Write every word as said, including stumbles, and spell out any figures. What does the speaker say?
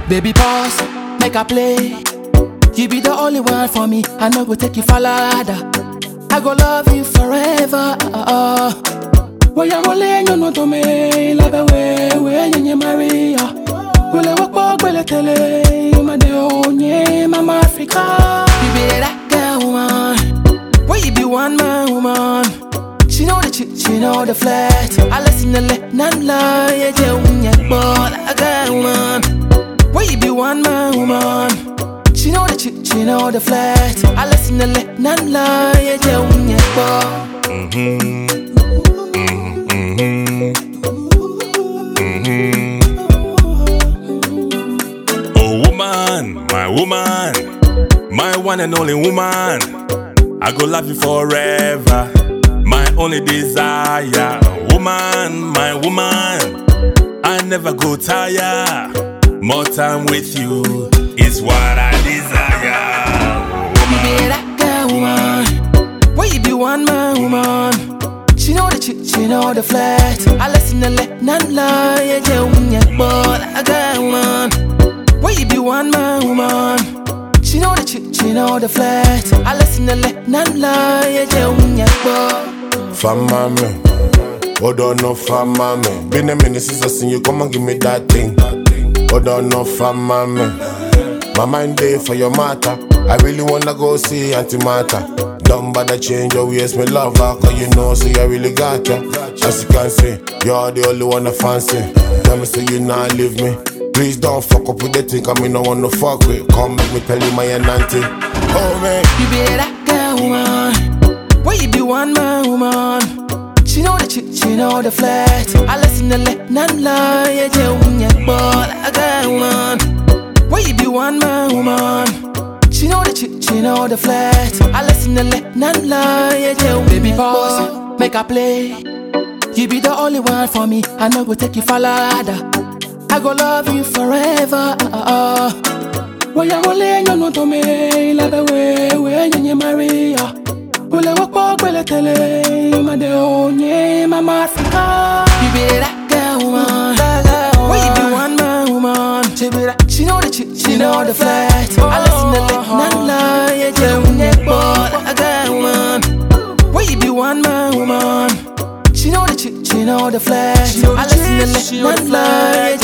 Baby pause, make a play. You be the only one for me, I no go take you for ladder. I go love you forever. Why you rolling you no to me? Love away, when you marry ya. Will I walk back, will I tell you? My dear, Mama Africa. You be that girl, woman. Why you be one man, woman? She know the chick, she know the flat. I listen to let none lie. Yeah, yeah, when you ball, I got woman. Why you be one man, woman? She know the chick, she know the flat. I listen to let none lie. Yeah, yeah, when you ball. Mm-hmm. Mm-hmm. Oh woman, my woman, my one and only woman. I go love you forever, my only desire. Woman, my woman, I never go tire. More time with you is what I desire. You be that girl, woman. Why you be one man, woman? She know the chick, she know the flat. I listen to let none lie. Yeah, yeah, when you ball, I got woman. Why you be one man, woman? She know the chick, she know the flat. I listen to let none lie. Yeah, yeah, when you ball. Fama me, oh don't know fama me. Been a minute since I seen you, come and give me that thing. Oh don't know fama me. My mind day for your matter. I really wanna go see Auntie Martha. Don't bother change your ways, me love her. Cause you know, see I really got ya. As you can see, you're the only one I fancy. Tell me say you not leave me. Please don't fuck up with the thing, I mean no one to fuck with. Come make me tell you my auntie. Oh man, you be that girl, woman. Why you be one man, woman? She know the chick, she know the flat. I listen to let none lie. Yeah, yeah, when you ball, I got woman. Why you be one man, woman? She know the chick, she know the flat. I listen to let none lie. Yeah, yeah, baby pause, make a play. You be the only one for me, I no go take you for ladder. I go love you forever. Why you rolling you no to me? Love away, when you marry ya. Will I walk back, will I tell you? My dear, Mama Africa. You be that girl, woman. Why you be one man, woman? She be that, she know the chick, she know the flat. I listen to let none lie. Yeah, yeah, when you ball, I got woman. Why you be one man, woman? She know the chick, she know the flat. I listen to let none lie.